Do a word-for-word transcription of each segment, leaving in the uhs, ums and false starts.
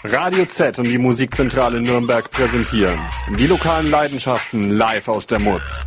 Radio Z und die Musikzentrale Nürnberg präsentieren die lokalen Leidenschaften live aus der Mutz.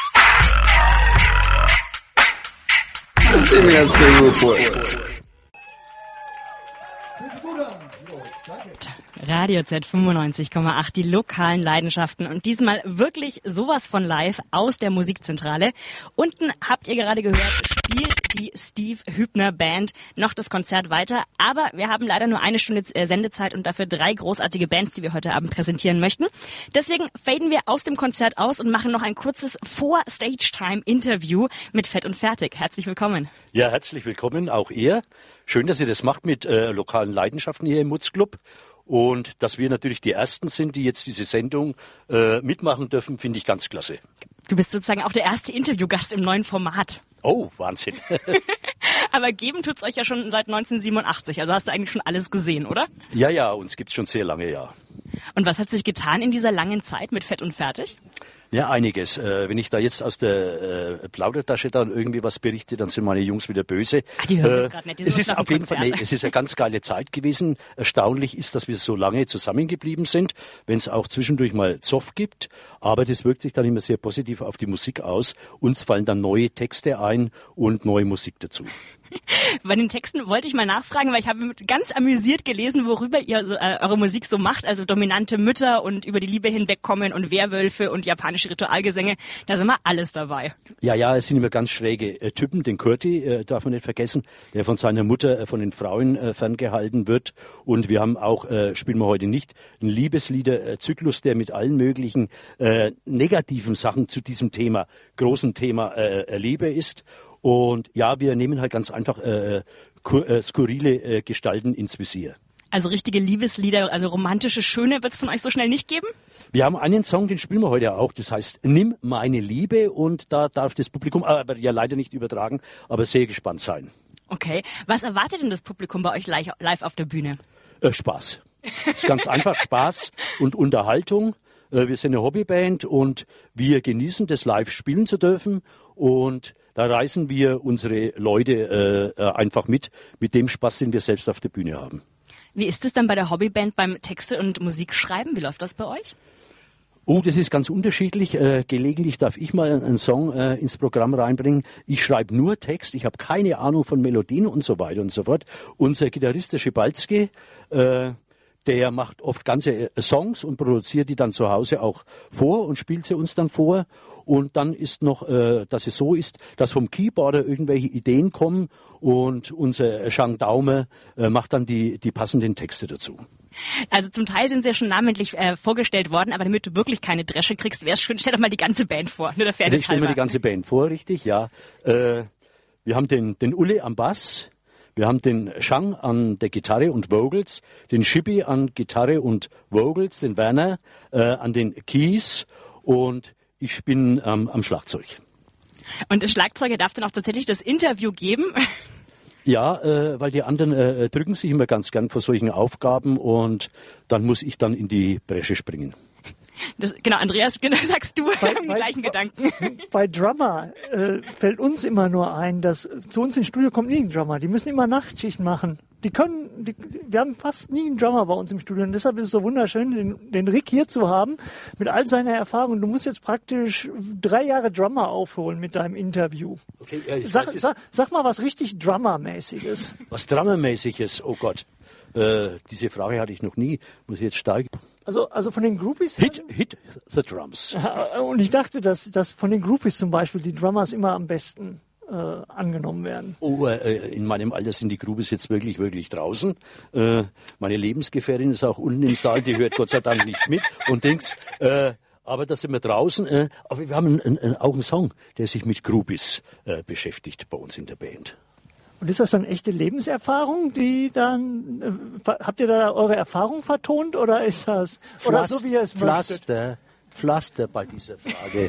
Radio Z fünfundneunzig Komma acht, die lokalen Leidenschaften und diesmal wirklich sowas von live aus der Musikzentrale. Unten habt ihr gerade gehört, spielt die Steve Hübner Band noch das Konzert weiter, aber wir haben leider nur eine Stunde Sendezeit und dafür drei großartige Bands, die wir heute Abend präsentieren möchten. Deswegen faden wir aus dem Konzert aus und machen noch ein kurzes Vor-Stage-Time-Interview mit Fett und Fertig. Herzlich willkommen. Ja, herzlich willkommen, auch ihr. Schön, dass ihr das macht mit äh, lokalen Leidenschaften hier im Mutzclub. Und dass wir natürlich die Ersten sind, die jetzt diese Sendung äh, mitmachen dürfen, finde ich ganz klasse. Du bist sozusagen auch der erste Interviewgast im neuen Format. Oh, Wahnsinn. Aber geben tut's euch ja schon seit neunzehnhundertsiebenundachtzig, also hast du eigentlich schon alles gesehen, oder? Ja, ja, uns gibt's schon sehr lange, ja. Und was hat sich getan in dieser langen Zeit mit Fett und Fertig? Ja, einiges. Äh, wenn ich da jetzt aus der äh, Plaudertasche dann irgendwie was berichte, dann sind meine Jungs wieder böse. Ah, die hören äh, das gerade nicht. Die es ist auf jeden Fall, nee, es ist eine ganz geile Zeit gewesen. Erstaunlich ist, dass wir so lange zusammengeblieben sind, wenn es auch zwischendurch mal Zoff gibt. Aber das wirkt sich dann immer sehr positiv auf die Musik aus. Uns fallen dann neue Texte ein und neue Musik dazu. Bei den Texten wollte ich mal nachfragen, weil ich habe ganz amüsiert gelesen, worüber ihr äh, eure Musik so macht. Also dominante Mütter und über die Liebe hinwegkommen und Werwölfe und japanische Ritualgesänge. Da ist immer alles dabei. Ja, ja, es sind immer ganz schräge äh, Typen. Den Kurti äh, darf man nicht vergessen, der von seiner Mutter, äh, von den Frauen äh, ferngehalten wird. Und wir haben auch, äh, spielen wir heute nicht, einen Liebeslieder-Zyklus, der mit allen möglichen äh, negativen Sachen zu diesem Thema, großen Thema äh, Liebe ist. Und ja, wir nehmen halt ganz einfach äh, äh, skurrile äh, Gestalten ins Visier. Also richtige Liebeslieder, also romantische, schöne wird es von euch so schnell nicht geben? Wir haben einen Song, den spielen wir heute auch, das heißt Nimm meine Liebe, und da darf das Publikum, aber ja leider nicht übertragen, aber sehr gespannt sein. Okay, was erwartet denn das Publikum bei euch live auf der Bühne? Äh, Spaß. Das ist ganz einfach Spaß und Unterhaltung. Äh, wir sind eine Hobbyband und wir genießen das live spielen zu dürfen, und da reißen wir unsere Leute äh, einfach mit, mit dem Spaß, den wir selbst auf der Bühne haben. Wie ist es dann bei der Hobbyband beim Texte und Musik schreiben? Wie läuft das bei euch? Oh, das ist ganz unterschiedlich. Äh, gelegentlich darf ich mal einen Song äh, ins Programm reinbringen. Ich schreibe nur Text, ich habe keine Ahnung von Melodien und so weiter und so fort. Unser Gitarrist, der Schibalski, äh, der macht oft ganze Songs und produziert die dann zu Hause auch vor und spielt sie uns dann vor. Und dann ist noch, äh, dass es so ist, dass vom Keyboarder irgendwelche Ideen kommen und unser Jean Daumer äh, macht dann die, die passenden Texte dazu. Also zum Teil sind sie ja schon namentlich äh, vorgestellt worden, aber damit du wirklich keine Dresche kriegst, wäre es schön, stell doch mal die ganze Band vor. Nur der Fairness halber. Ich stelle mir die ganze Band vor, richtig, ja. Äh, wir haben den, den Ulle am Bass. Wir haben den Shang an der Gitarre und Vocals, den Schippi an Gitarre und Vocals, den Werner äh, an den Keys, und ich bin ähm, am Schlagzeug. Und der Schlagzeuger darf dann auch tatsächlich das Interview geben? Ja, äh, weil die anderen äh, drücken sich immer ganz gern vor solchen Aufgaben, und dann muss ich dann in die Bresche springen. Das, genau, Andreas, genau, sagst du bei, im bei, gleichen Gedanken. Bei Drummer äh, fällt uns immer nur ein, dass zu uns ins Studio kommt nie ein Drummer. Die müssen immer Nachtschichten machen. Die können, die, wir haben fast nie einen Drummer bei uns im Studio, und deshalb ist es so wunderschön, den, den Rick hier zu haben mit all seiner Erfahrung. Du musst jetzt praktisch drei Jahre Drummer aufholen mit deinem Interview. Okay, ja, ich sag, weiß, sag, sag mal was richtig Drummer-mäßiges. Was Drummer-mäßiges, oh Gott. Äh, diese Frage hatte ich noch nie, muss ich jetzt steigen. Also, also von den Groupies... Hit, hit the drums. Und ich dachte, dass, dass von den Groupies zum Beispiel die Drummers immer am besten äh, angenommen werden. Oh, äh, in meinem Alter sind die Groupies jetzt wirklich, wirklich draußen. Äh, meine Lebensgefährtin ist auch unten im Saal, die hört Gott sei Dank nicht mit und denkt, äh, aber da sind wir draußen. Äh, aber wir haben ein, ein, auch einen Song, der sich mit Groupies äh, beschäftigt bei uns in der Band. Und ist das dann echte Lebenserfahrung, die dann, äh, habt ihr da eure Erfahrung vertont, oder ist das, oder Pflaster, so wie ihr es Pflaster, möchtet? Pflaster bei dieser Frage.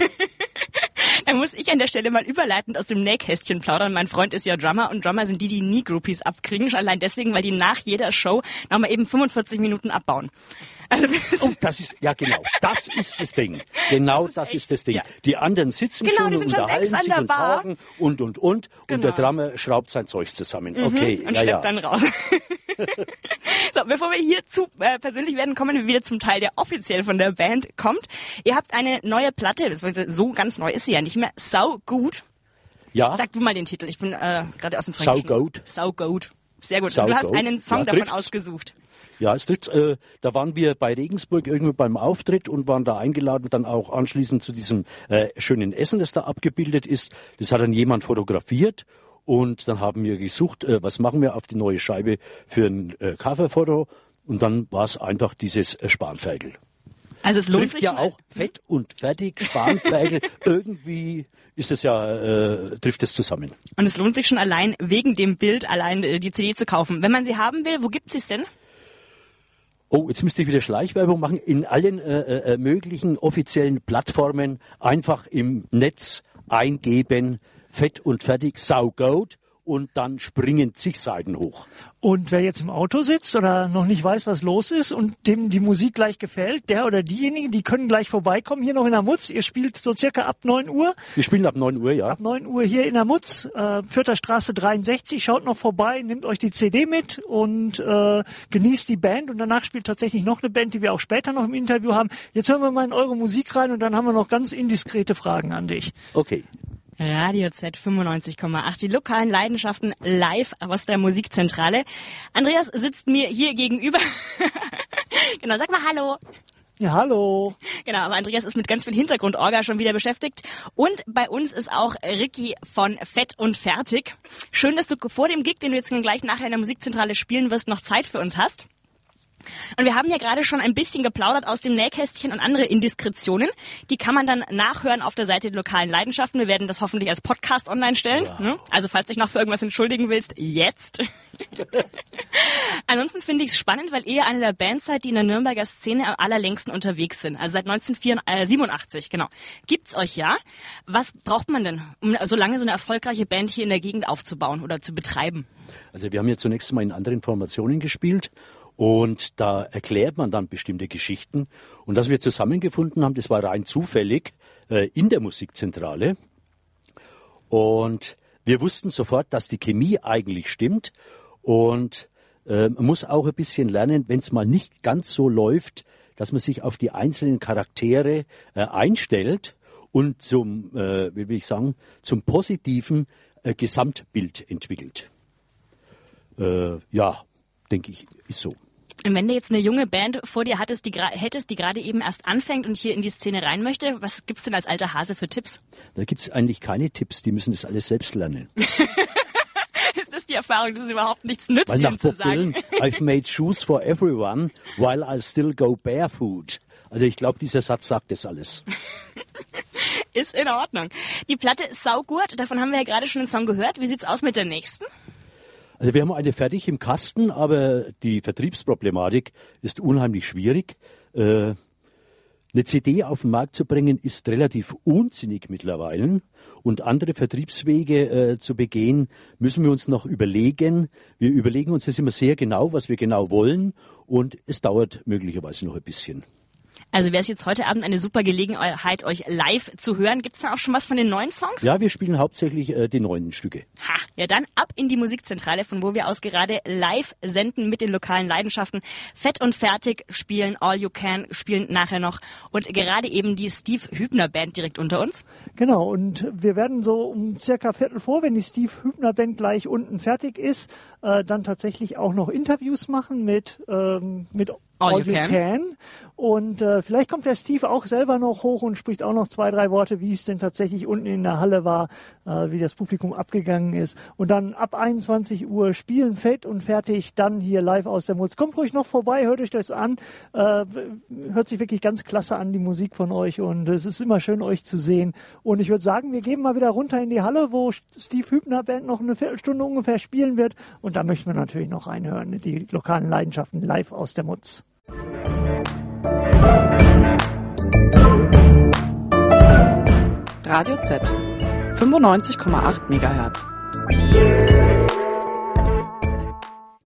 Da muss ich an der Stelle mal überleitend aus dem Nähkästchen plaudern. Mein Freund ist ja Drummer, und Drummer sind die, die nie Groupies abkriegen. Schon allein deswegen, weil die nach jeder Show nochmal eben fünfundvierzig Minuten abbauen. Also oh, das ist, ja genau, das ist das Ding. Genau das ist, das, ist das Ding. Ja. Die anderen sitzen genau, schon die und sind unterhalten schon sich und talken und, und, und. Genau. Und der Drummer schraubt sein Zeugs zusammen. Mhm. Okay, und ja, schleppt ja. dann raus. So, bevor wir hier zu äh, persönlich werden, kommen wir wieder zum Teil, der offiziell von der Band kommt. Ihr habt eine neue Platte, so ganz neu ist sie ja nicht mehr, Sau gut. Ja. Sag du mal den Titel, ich bin äh, gerade aus dem Sau Fränkischen. gut. Sau gut. Sehr gut. Sau Und du hast gut. einen Song Ja, davon trifft's. ausgesucht. Ja, es trifft, äh, da waren wir bei Regensburg irgendwo beim Auftritt und waren da eingeladen, dann auch anschließend zu diesem äh, schönen Essen, das da abgebildet ist. Das hat dann jemand fotografiert und dann haben wir gesucht, äh, was machen wir auf die neue Scheibe für ein äh, Coverfoto und dann war es einfach dieses äh, Spanferkel. Also es lohnt Trifft sich ja schon- auch fett und fertig, Spanferkel, irgendwie ist es ja, äh, trifft es zusammen. Und es lohnt sich schon allein wegen dem Bild allein äh, die C D zu kaufen. Wenn man sie haben will, wo gibt's sie denn? Oh, jetzt müsste ich wieder Schleichwerbung machen. In allen äh, äh, möglichen offiziellen Plattformen einfach im Netz eingeben, fett und fertig, saugut und dann springen zig Seiten hoch. Und wer jetzt im Auto sitzt oder noch nicht weiß, was los ist und dem die Musik gleich gefällt, der oder diejenigen, die können gleich vorbeikommen hier noch in der Mutz. Ihr spielt so circa ab neun Uhr. Wir spielen ab neun Uhr, ja. Ab neun Uhr hier in der Mutz, äh, Fürther Straße dreiundsechzig. Schaut noch vorbei, nehmt euch die C D mit und äh, genießt die Band. Und danach spielt tatsächlich noch eine Band, die wir auch später noch im Interview haben. Jetzt hören wir mal in eure Musik rein und dann haben wir noch ganz indiskrete Fragen an dich. Okay. Radio Z fünfundneunzig Komma acht, die lokalen Leidenschaften live aus der Musikzentrale. Andreas sitzt mir hier gegenüber. Genau, sag mal Hallo. Ja, hallo. Genau, aber Andreas ist mit ganz viel Hintergrundorga schon wieder beschäftigt. Und bei uns ist auch Ricky von Fett und Fertig. Schön, dass du vor dem Gig, den du jetzt gleich nachher in der Musikzentrale spielen wirst, noch Zeit für uns hast. Und wir haben ja gerade schon ein bisschen geplaudert aus dem Nähkästchen und andere Indiskretionen. Die kann man dann nachhören auf der Seite der lokalen Leidenschaften. Wir werden das hoffentlich als Podcast online stellen. Ja. Also falls du dich noch für irgendwas entschuldigen willst, jetzt. Ansonsten finde ich es spannend, weil ihr eine der Bands seid, die in der Nürnberger Szene am allerlängsten unterwegs sind. Also seit neunzehnhundertsiebenundachtzig, genau. Gibt's euch ja. Was braucht man denn, um so lange so eine erfolgreiche Band hier in der Gegend aufzubauen oder zu betreiben? Also wir haben ja zunächst mal in anderen Formationen gespielt. Und da erklärt man dann bestimmte Geschichten. Und dass wir zusammengefunden haben, das war rein zufällig äh, in der Musikzentrale. Und wir wussten sofort, dass die Chemie eigentlich stimmt. Und äh, man muss auch ein bisschen lernen, wenn es mal nicht ganz so läuft, dass man sich auf die einzelnen Charaktere äh, einstellt und zum, äh, wie will ich sagen, zum positiven äh, Gesamtbild entwickelt. Äh, ja, denke ich, ist so. Und wenn du jetzt eine junge Band vor dir hattest, die gra- hättest, die gerade eben erst anfängt und hier in die Szene rein möchte, was gibt's denn als alter Hase für Tipps? Da gibt's eigentlich keine Tipps, die müssen das alles selbst lernen. Ist das die Erfahrung, dass es überhaupt nichts nützt, Weil nach ihnen zu Bob Dylan, sagen? I've made shoes for everyone, while I still go barefoot. Also ich glaube, dieser Satz sagt das alles. Ist in Ordnung. Die Platte Saugurt, davon haben wir ja gerade schon einen Song gehört. Wie sieht's aus mit der nächsten? Also wir haben eine fertig im Kasten, aber die Vertriebsproblematik ist unheimlich schwierig. Äh, eine C D auf den Markt zu bringen, ist relativ unsinnig mittlerweile. Und andere Vertriebswege äh, zu begehen, müssen wir uns noch überlegen. Wir überlegen uns das immer sehr genau, was wir genau wollen. Und es dauert möglicherweise noch ein bisschen. Also wäre es jetzt heute Abend eine super Gelegenheit, euch live zu hören. Gibt's da auch schon was von den neuen Songs? Ja, wir spielen hauptsächlich äh, die neuen Stücke. Ha, ja dann ab in die Musikzentrale, von wo wir aus gerade live senden mit den lokalen Leidenschaften. Fett und Fertig spielen, All You Can spielen nachher noch und gerade eben die Steve Hübner Band direkt unter uns. Genau, und wir werden so um circa Viertel vor, wenn die Steve Hübner Band gleich unten fertig ist, äh, dann tatsächlich auch noch Interviews machen mit, ähm, mit All, All You You Can. Can. Und äh, vielleicht kommt der Steve auch selber noch hoch und spricht auch noch zwei, drei Worte, wie es denn tatsächlich unten in der Halle war, äh, wie das Publikum abgegangen ist. Und dann ab einundzwanzig Uhr spielen Fett und Fertig, dann hier live aus der Mutz. Kommt ruhig noch vorbei, hört euch das an. Äh, hört sich wirklich ganz klasse an, die Musik von euch. Und es ist immer schön, euch zu sehen. Und ich würde sagen, wir gehen mal wieder runter in die Halle, wo Steve Hübner Band noch eine Viertelstunde ungefähr spielen wird. Und da möchten wir natürlich noch reinhören, die lokalen Leidenschaften live aus der Mutz. Radio Z fünfundneunzig Komma acht Megahertz.